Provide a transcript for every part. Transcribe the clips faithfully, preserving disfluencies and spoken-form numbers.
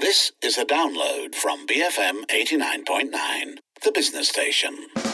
This is a download from B F M eighty-nine point nine, the business station.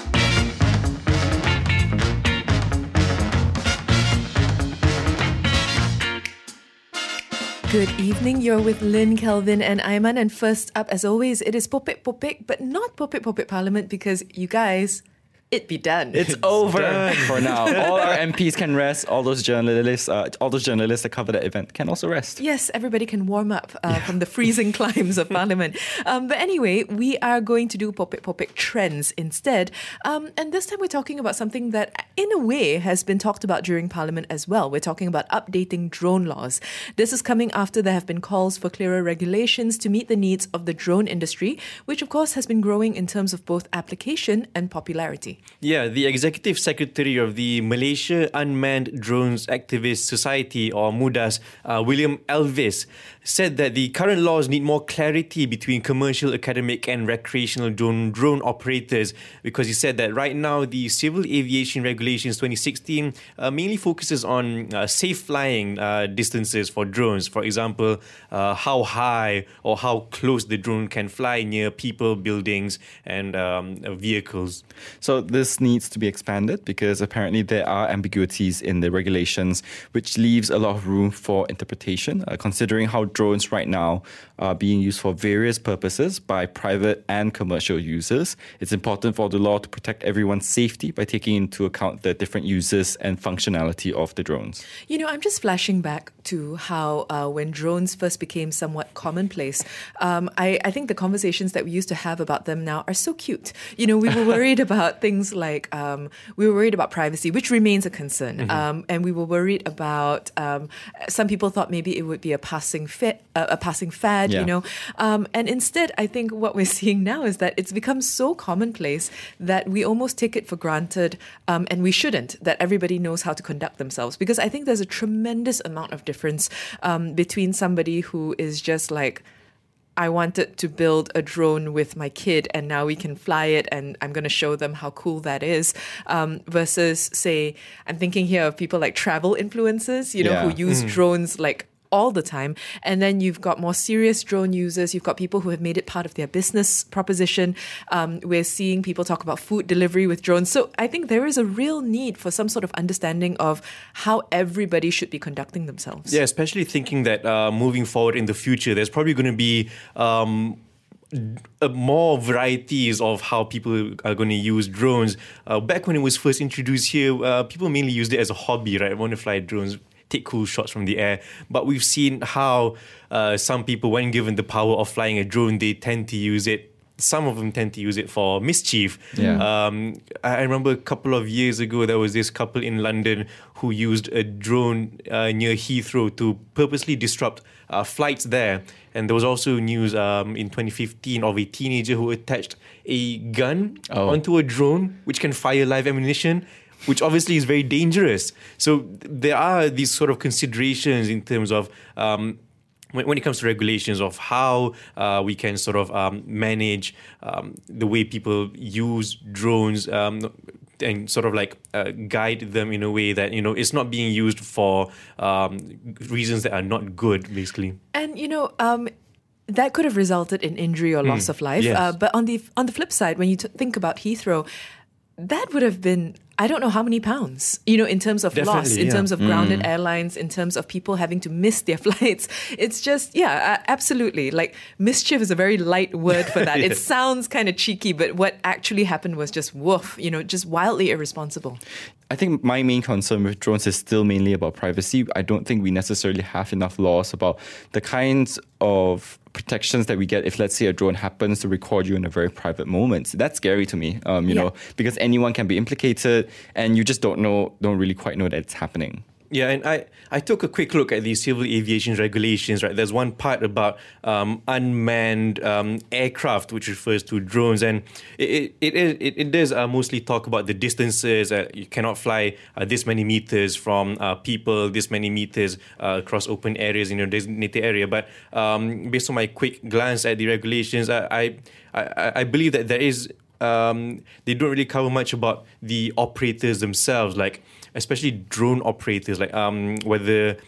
Good evening, you're with Lynn, Kelvin and Aiman, and first up, as always, it is Popek Popek, but not Popek Popek Parliament because you guys, it be done. It's, it's over done. For now. All our M Ps can rest. All those journalists, uh, all those journalists that cover the event can also rest. Yes, everybody can warm up uh, yeah. from the freezing climes of Parliament. Um, but anyway, we are going to do Popek Popek trends instead. Um, and this time we're talking about something that, in a way, has been talked about during Parliament as well. We're talking about updating drone laws. This is coming after there have been calls for clearer regulations to meet the needs of the drone industry, which of course has been growing in terms of both application and popularity. Yeah, the Executive Secretary of the Malaysia Unmanned Drones Activist Society, or MUDAS, uh, William Elvis, said that the current laws need more clarity between commercial, academic and recreational drone, drone operators, because he said that right now the Civil Aviation Regulations twenty sixteen uh, mainly focuses on uh, safe flying uh, distances for drones. For example, uh, how high or how close the drone can fly near people, buildings and um, vehicles. So this needs to be expanded because apparently there are ambiguities in the regulations, which leaves a lot of room for interpretation, uh, considering how drones right now are being used for various purposes by private and commercial users. It's important for the law to protect everyone's safety by taking into account the different uses and functionality of the drones. You know, I'm just flashing back to how uh, when drones first became somewhat commonplace, um, I, I think the conversations that we used to have about them now are so cute. You know, we were worried about things like, um, we were worried about privacy, which remains a concern. Mm-hmm. Um, and we were worried about, um, some people thought maybe it would be a passing fit, uh, a passing fad, yeah. you know. Um, and instead, I think what we're seeing now is that it's become so commonplace that we almost take it for granted, um, and we shouldn't, that everybody knows how to conduct themselves. Because I think there's a tremendous amount of difference um, between somebody who is just like, I wanted to build a drone with my kid and now we can fly it and I'm going to show them how cool that is, um, versus, say, I'm thinking here of people like travel influencers, you know, yeah. who use mm. drones like all the time. And then you've got more serious drone users. You've got people who have made it part of their business proposition. Um, we're seeing people talk about food delivery with drones. So I think there is a real need for some sort of understanding of how everybody should be conducting themselves. Yeah, especially thinking that uh, moving forward in the future, there's probably going to be um, uh, more varieties of how people are going to use drones. Uh, back when it was first introduced here, uh, people mainly used it as a hobby, right? I want to fly drones, take cool shots from the air. But we've seen how uh, some people, when given the power of flying a drone, they tend to use it. Some of them tend to use it for mischief. Yeah. Um, I remember a couple of years ago, there was this couple in London who used a drone uh, near Heathrow to purposely disrupt uh, flights there. And there was also news um, in twenty fifteen of a teenager who attached a gun oh. onto a drone, which can fire live ammunition, which obviously is very dangerous. So there are these sort of considerations in terms of um, when, when it comes to regulations of how uh, we can sort of um, manage um, the way people use drones um, and sort of like uh, guide them in a way that, you know, it's not being used for um, reasons that are not good, basically. And, you know, um, that could have resulted in injury or loss mm, of life. Yes. Uh, but on the on the flip side, when you t- think about Heathrow, that would have been, I don't know how many pounds, you know, in terms of Definitely, loss, in yeah. terms of grounded Mm. airlines, in terms of people having to miss their flights. It's just, yeah, uh, absolutely. Like, mischief is a very light word for that. Yeah. It sounds kind of cheeky, but what actually happened was just woof, you know, just wildly irresponsible. I think my main concern with drones is still mainly about privacy. I don't think we necessarily have enough laws about the kinds of protections that we get if, let's say, a drone happens to record you in a very private moment. That's scary to me, um, you Yeah. know, because anyone can be implicated and you just don't know, don't really quite know that it's happening. Yeah, and I, I took a quick look at the civil aviation regulations, right? There's one part about um, unmanned um, aircraft, which refers to drones, and it it it, it, it does uh, mostly talk about the distances. Uh, you cannot fly uh, this many meters from uh, people, this many meters uh, across open areas in your designated area. But um, based on my quick glance at the regulations, I I, I, I believe that there is um, they don't really cover much about the operators themselves, like especially drone operators, like um, whether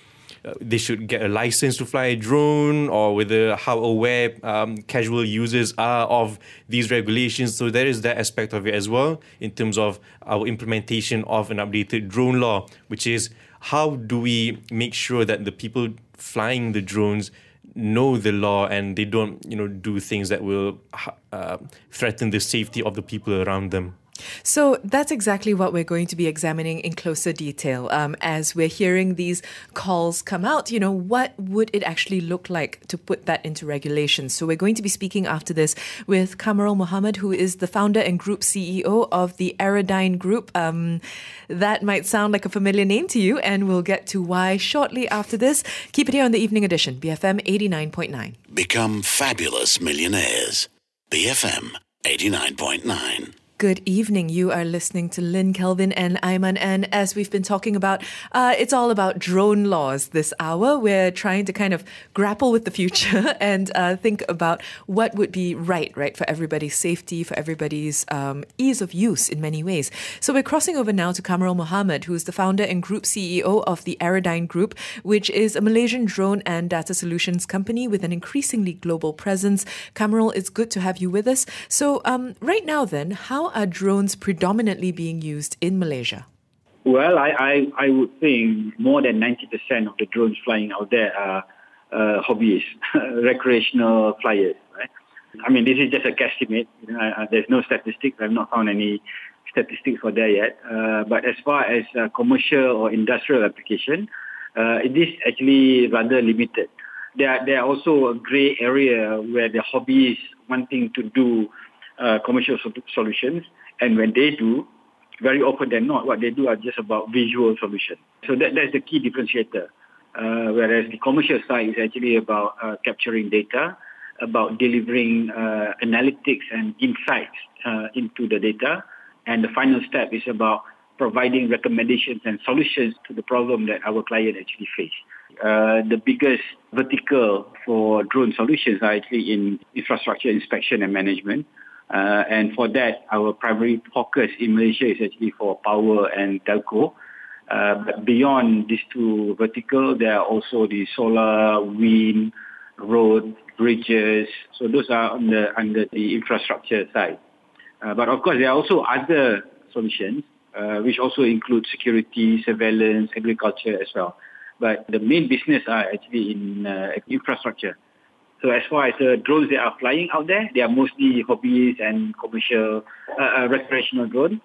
uh, they should get a license to fly a drone, or whether how aware um, casual users are of these regulations. So there is that aspect of it as well in terms of our implementation of an updated drone law, which is how do we make sure that the people flying the drones know the law and they don't, you know, do things that will uh, threaten the safety of the people around them. So that's exactly what we're going to be examining in closer detail. Um, as we're hearing these calls come out, you know, what would it actually look like to put that into regulations? So we're going to be speaking after this with Kamarul Mohammed, who is the founder and group C E O of the Aerodyne Group. Um, that might sound like a familiar name to you, and we'll get to why shortly after this. Keep it here on the Evening Edition, B F M eighty-nine point nine. Become fabulous millionaires. B F M eighty-nine point nine. Good evening. You are listening to Lynn, Kelvin and Ayman. And as we've been talking about, uh, it's all about drone laws this hour. We're trying to kind of grapple with the future and uh, think about what would be right, right, for everybody's safety, for everybody's um, ease of use in many ways. So we're crossing over now to Kamarul Mohammed, who's the founder and group C E O of the Aerodyne Group, which is a Malaysian drone and data solutions company with an increasingly global presence. Kamarul, it's good to have you with us. So um, right now then, how are drones predominantly being used in Malaysia? Well, I, I, I would think more than ninety percent of the drones flying out there are uh, hobbyists, recreational flyers. Right? I mean, this is just a guesstimate. You know, I, I, there's no statistics. I've not found any statistics for that yet. Uh, but as far as uh, commercial or industrial application, uh, it is actually rather limited. There are, there are also a grey area where the hobbyists wanting to do Uh, commercial so- solutions, and when they do, very often than not, what they do are just about visual solutions. So that that's the key differentiator. Uh, whereas the commercial side is actually about uh, capturing data, about delivering uh, analytics and insights uh, into the data, and the final step is about providing recommendations and solutions to the problem that our client actually face. Uh, the biggest vertical for drone solutions are actually in infrastructure inspection and management. Uh, and for that, our primary focus in Malaysia is actually for power and telco. Uh, but beyond these two verticals, there are also the solar, wind, road, bridges. So those are under, under the infrastructure side. Uh, but of course, there are also other solutions, uh, which also include security, surveillance, agriculture as well. But the main business are actually in uh, infrastructure. So as far as the drones that are flying out there, they are mostly hobbies and commercial, uh, uh, recreational drones.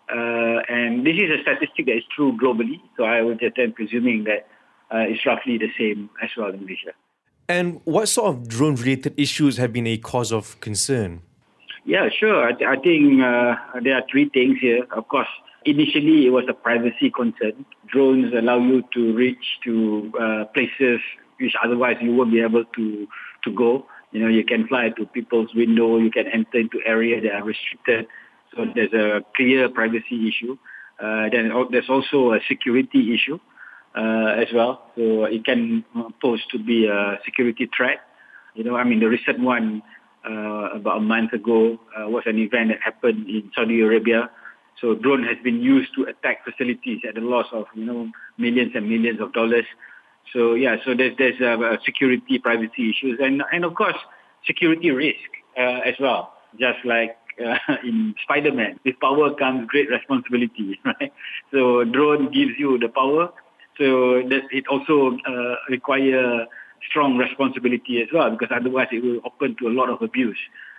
Uh, and this is a statistic that is true globally. So I would just then presuming that uh, it's roughly the same as well in Malaysia. And what sort of drone-related issues have been a cause of concern? Yeah, sure. I, th- I think uh, there are three things here. Of course, initially it was a privacy concern. Drones allow you to reach to uh, places which otherwise you won't be able to to go. You know, you can fly to people's window, you can enter into areas that are restricted. So there's a clear privacy issue. Uh, then there's also a security issue uh, as well. So it can pose to be a security threat. You know, I mean, the recent one uh, about a month ago uh, was an event that happened in Saudi Arabia. So drone has been used to attack facilities at the loss of, you know, millions and millions of dollars. So yeah, so there's there's uh, security, privacy issues, and and of course security risk uh, as well. Just like uh, in Spider-Man, with power comes great responsibility, right? So drone gives you the power, so that it also uh, require strong responsibility as well, because otherwise it will open to a lot of abuse.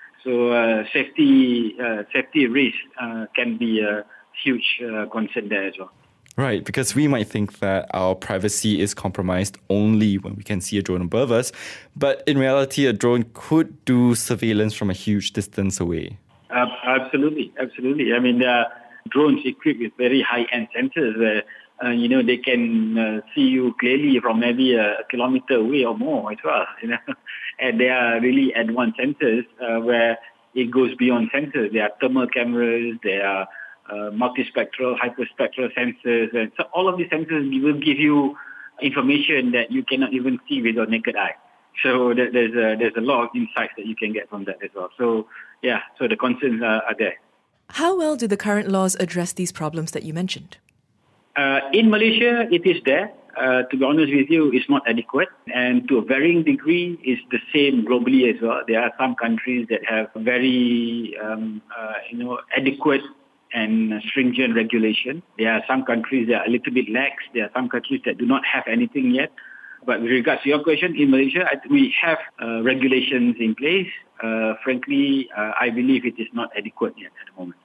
So uh, safety uh, safety risk uh, can be a huge uh, concern there as well. Right, because we might think that our privacy is compromised only when we can see a drone above us, but in reality, a drone could do surveillance from a huge distance away. Uh, absolutely, absolutely. I mean, there are drones equipped with very high-end sensors where, uh, you know, they can uh, see you clearly from maybe a, a kilometer away or more as well, you know. And they are really advanced sensors uh, where it goes beyond sensors. There are thermal cameras, there are Uh, multispectral, hyperspectral sensors, and so all of these sensors will give you information that you cannot even see with your naked eye. So that there's a, there's a lot of insights that you can get from that as well. So yeah, so the concerns are, are there. How well do the current laws address these problems that you mentioned? Uh, in Malaysia, it is there. Uh, to be honest with you, it's not adequate, and to a varying degree, it's the same globally as well. There are some countries that have very, um, uh, you know, adequate and stringent regulation. There are some countries that are a little bit lax. There are some countries that do not have anything yet. But with regards to your question, in Malaysia, I, we have uh, regulations in place. Uh, frankly, uh, I believe it is not adequate yet at the moment.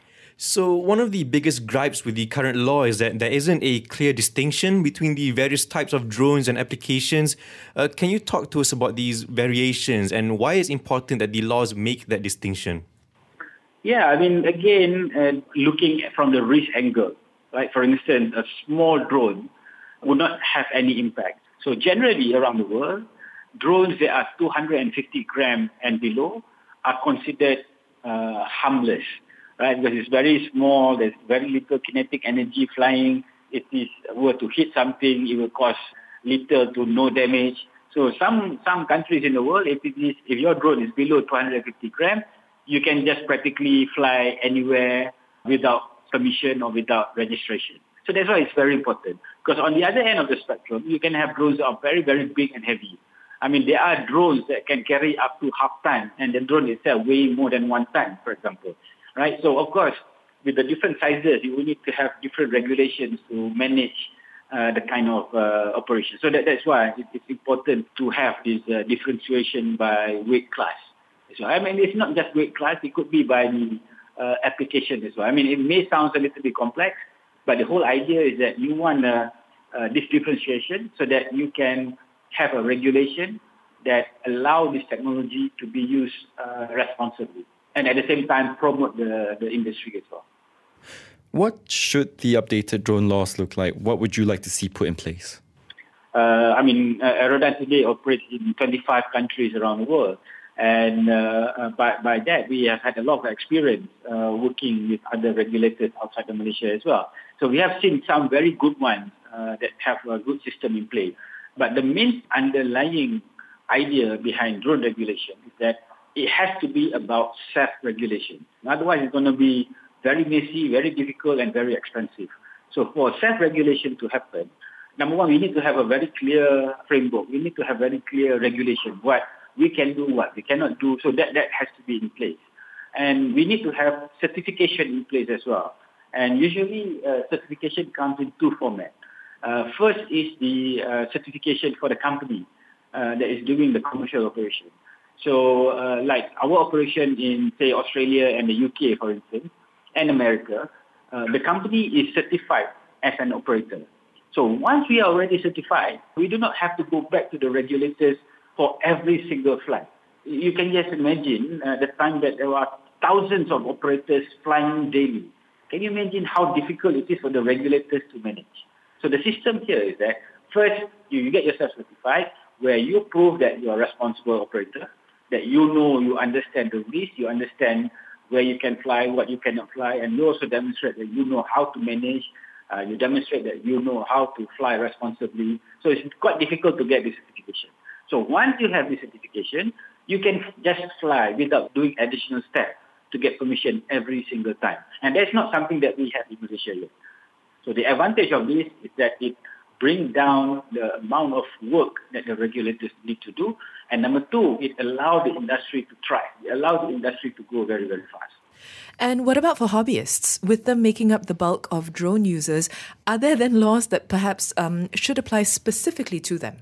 So one of the biggest gripes with the current law is that there isn't a clear distinction between the various types of drones and applications. Uh, can you talk to us about these variations and why it's important that the laws make that distinction? Yeah, I mean, again, uh, looking from the risk angle, right? For instance, a small drone would not have any impact. So generally around the world, drones that are two hundred fifty grams and below are considered uh, harmless. Right, because it's very small, there's very little kinetic energy flying. If it were to hit something, it will cause little to no damage. So some some countries in the world, if it is if your drone is below two hundred fifty grams, you can just practically fly anywhere without permission or without registration. So that's why it's very important. Because on the other end of the spectrum, you can have drones that are very, very big and heavy. I mean, there are drones that can carry up to half ton, and the drone itself weighing more than one ton, for example. Right, so of course, with the different sizes, you will need to have different regulations to manage uh, the kind of uh, operation. So that, that's why it, it's important to have this uh, differentiation by weight class. So I mean, it's not just weight class; it could be by the uh, application as well. I mean, it may sound a little bit complex, but the whole idea is that you want uh, uh, this differentiation so that you can have a regulation that allow this technology to be used uh, responsibly. And at the same time, promote the, the industry as well. What should the updated drone laws look like? What would you like to see put in place? Uh, I mean, uh, Aerodyne today operates in twenty-five countries around the world. And uh, uh, by, by that, we have had a lot of experience uh, working with other regulators outside of Malaysia as well. So we have seen some very good ones uh, that have a good system in place. But the main underlying idea behind drone regulation is that it has to be about self-regulation. Otherwise, it's going to be very messy, very difficult, and very expensive. So for self-regulation to happen, number one, we need to have a very clear framework. We need to have very clear regulation, what we can do, what we cannot do. So that, that has to be in place. And we need to have certification in place as well. And usually, uh, certification comes in two formats. Uh, first is the uh, certification for the company uh, that is doing the commercial operation. So, uh, like our operation in, say, Australia and the U K, for instance, and America, uh, the company is certified as an operator. So once we are already certified, we do not have to go back to the regulators for every single flight. You can just imagine uh, the time that there are thousands of operators flying daily. Can you imagine how difficult it is for the regulators to manage? So the system here is that first, you, you get yourself certified, where you prove that you are a responsible operator, that you know, you understand the risk, you understand where you can fly, what you cannot fly, and you also demonstrate that you know how to manage, uh, you demonstrate that you know how to fly responsibly. So it's quite difficult to get this certification. So once you have this certification, you can just fly without doing additional steps to get permission every single time. And that's not something that we have in Malaysia yet. So the advantage of this is that it bring down the amount of work that the regulators need to do. And number two, it allows the industry to thrive. It allows the industry to grow very, very fast. And what about for hobbyists? With them making up the bulk of drone users, are there then laws that perhaps um, should apply specifically to them?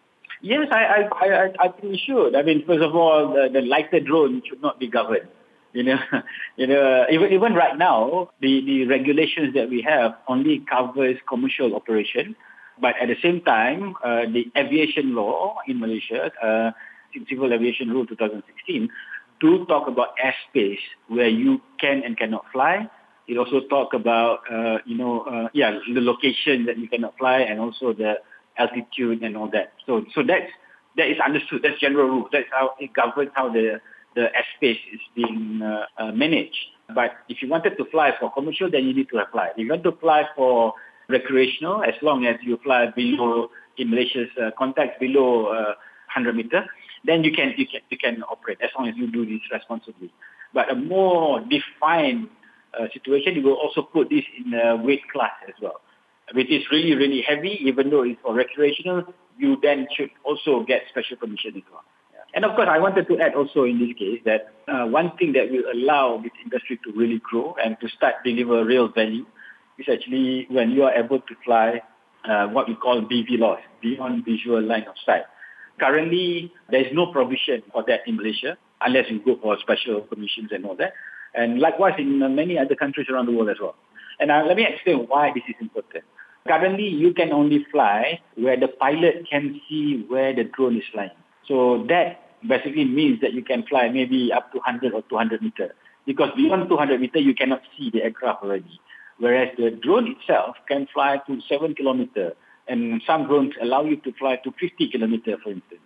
Yes, I, I, I, I think we should. I mean, first of all, the, the lighter drone should not be governed. You know, you know, even even right now, the, the regulations that we have only covers commercial operation. But at the same time, uh, the aviation law in Malaysia, uh, Civil Aviation Rule twenty sixteen, do talk about airspace where you can and cannot fly. It also talk about, uh, you know, uh, yeah, the location that you cannot fly and also the altitude and all that. So, so that's that is understood. That's general rule. That's how it governs how the the airspace is being uh, uh, managed. But if you wanted to fly for commercial, then you need to apply. If you want to fly for recreational, as long as you fly below, in Malaysia's uh, context, below uh, one hundred meters, then you can, you can you can operate as long as you do this responsibly. But a more defined uh, situation, you will also put this in a weight class as well. If it is really, really heavy, even though it's for recreational, you then should also get special permission as well. Yeah. And of course, I wanted to add also in this case that uh, one thing that will allow this industry to really grow and to start deliver real value is actually when you are able to fly uh, what we call B V L O S, beyond visual line of sight. Currently, there is no provision for that in Malaysia, unless you go for special permissions and all that. And likewise in many other countries around the world as well. And uh, let me explain why this is important. Currently, you can only fly where the pilot can see where the drone is flying. So that basically means that you can fly maybe up to one hundred or two hundred meters. Because beyond two hundred meters, you cannot see the aircraft already. Whereas the drone itself can fly to seven kilometers. And some drones allow you to fly to fifty kilometers, for instance.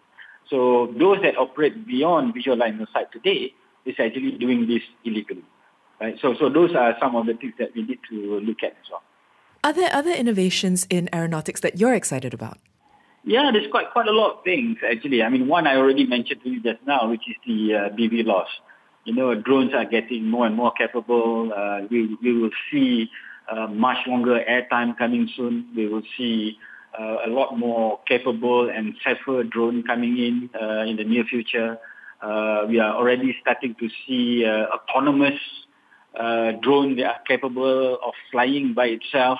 So those that operate beyond visual line of sight today is actually doing this illegally. Right? So, so those are some of the things that we need to look at as well. Are there other innovations in aeronautics that you're excited about? Yeah, there's quite quite a lot of things actually. I mean, one I already mentioned to you just now, which is the uh, B V L O S. You know, drones are getting more and more capable. Uh, we we will see uh, much longer airtime coming soon. We will see uh, a lot more capable and safer drone coming in uh, in the near future. Uh, we are already starting to see uh, autonomous uh, drones that are capable of flying by itself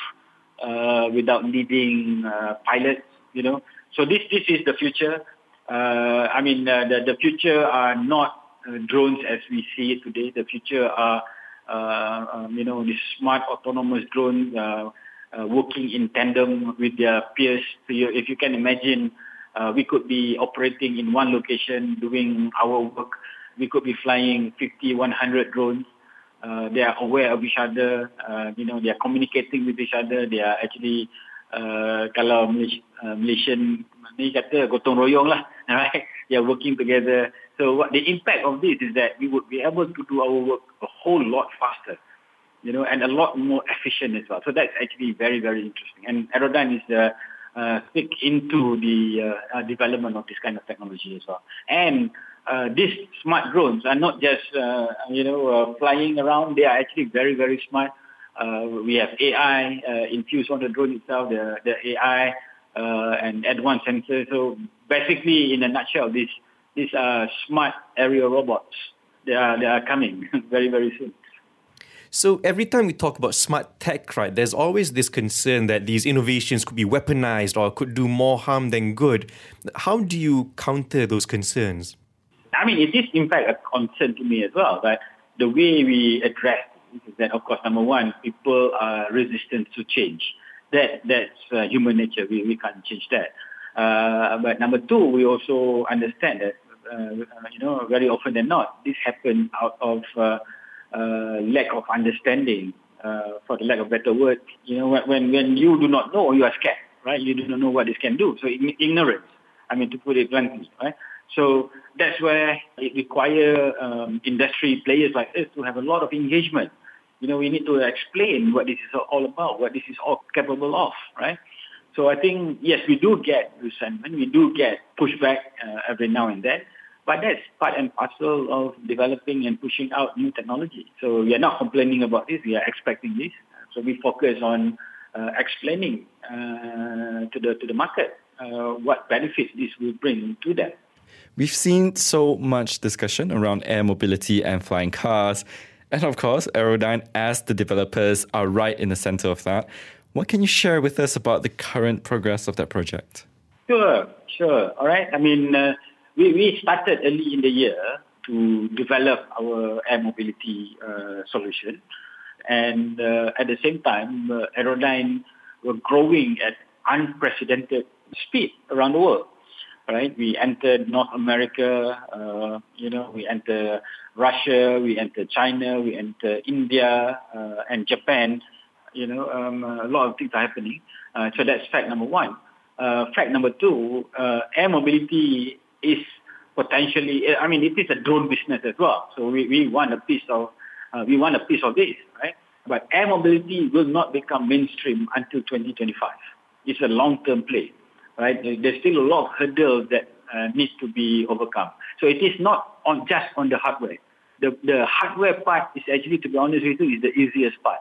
uh, without needing uh, pilots. You know, so this this is the future. Uh, I mean, uh, the the future are not uh, drones as we see it today. The future are uh, um, you know, these smart autonomous drones uh, uh, working in tandem with their peers. So you, if you can imagine, uh, we could be operating in one location doing our work. We could be flying fifty, one hundred drones. Uh, they are aware of each other. Uh, you know, they are communicating with each other. They are actually Uh, kalau Malaysia, uh, Malaysian ni kata gotong royong lah, right? They are working together. So what the impact of this is that we would be able to do our work a whole lot faster, you know, and a lot more efficient as well. So that's actually very, very interesting. And Aerodyne is uh, uh, thick into the uh, uh, development of this kind of technology as well. And uh, these smart drones are not just, uh, you know, uh, flying around. They are actually very, very smart. Uh, we have A I uh, infused on the drone itself, the, the A I uh, and advanced sensors. So basically, in a nutshell, these these are smart aerial robots. They are they are coming very very soon. So every time we talk about smart tech, right, there's always this concern that these innovations could be weaponized or could do more harm than good. How do you counter those concerns? I mean, it is in fact a concern to me as well. But the way we address is that, of course, number one, people are resistant to change. That that's uh, human nature. We we can't change that. Uh, but number two, we also understand that uh, you know, very often than not, this happens out of uh, uh, lack of understanding. Uh, for the lack of better word, you know, when when you do not know, you are scared, right? You do not know what this can do. So ignorance. I mean, to put it bluntly, right? So that's where it requires um, industry players like us to have a lot of engagement. You know, we need to explain what this is all about, what this is all capable of, right? So I think, yes, we do get resentment, we do get pushback uh, every now and then, but that's part and parcel of developing and pushing out new technology. So we are not complaining about this, we are expecting this. So we focus on uh, explaining uh, to the to the market uh, what benefits this will bring to them. We've seen so much discussion around air mobility and flying cars. And of course, Aerodyne, as the developers, are right in the center of that. What can you share with us about the current progress of that project? Sure, sure. All right. I mean, uh, we, we started early in the year to develop our air mobility uh, solution. And uh, at the same time, uh, Aerodyne were growing at unprecedented speed around the world. Right, we entered North America, uh, you know, we entered Russia, we entered China, we entered India uh, and Japan. You know, um, a lot of things are happening. Uh, so that's fact number one. Uh, fact number two, uh, air mobility is potentially, I mean, it is a drone business as well. So we, we want a piece of, uh, we want a piece of this, right? But air mobility will not become mainstream until twenty twenty-five. It's a long-term play. Right? There's still a lot of hurdles that uh, need to be overcome. So it is not on just on the hardware. The the hardware part is actually, to be honest with you, is the easiest part.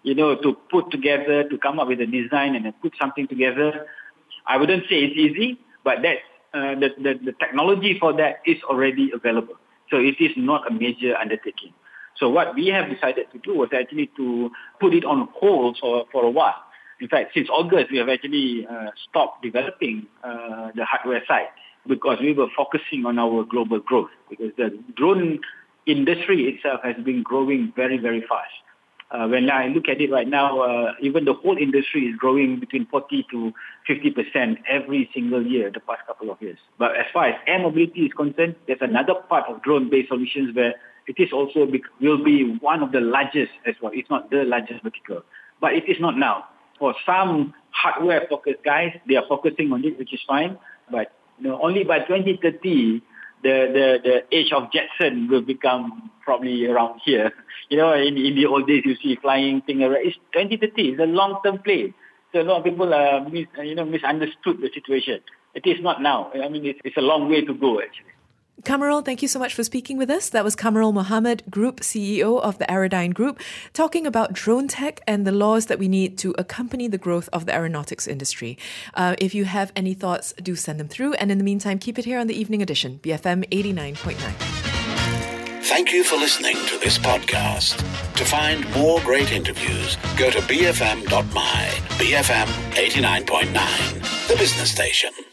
you know, to put together, to come up with a design and then put something together. I wouldn't say it's easy, but that uh, the, the, the technology for that is already available. So it is not a major undertaking. So what we have decided to do was actually to put it on hold for, for a while. In fact, since August, we have actually uh, stopped developing uh, the hardware side because we were focusing on our global growth, because the drone industry itself has been growing very, very fast. Uh, when I look at it right now, uh, even the whole industry is growing between forty to fifty percent every single year the past couple of years. But as far as air mobility is concerned, there's another part of drone-based solutions where it is also be, will be one of the largest as well. It's not the largest vertical, but it is not now. For some hardware-focused guys, they are focusing on it, which is fine. But you know, only by twenty thirty, the, the, the age of Jetson will become probably around here. You know, in, in the old days, you see flying thing around. It's twenty thirty. It's a long-term play. So a lot of people uh, mis, you know, misunderstood the situation. It is not now. I mean, it's, it's a long way to go, actually. Kamarul, thank you so much for speaking with us. That was Kamarul Mohammed, Group C E O of the Aerodyne Group, talking about drone tech and the laws that we need to accompany the growth of the aeronautics industry. Uh, if you have any thoughts, do send them through. And in the meantime, keep it here on the Evening Edition, B F M eighty-nine point nine. Thank you for listening to this podcast. To find more great interviews, go to b f m dot my. B F M eighty-nine point nine, the business station.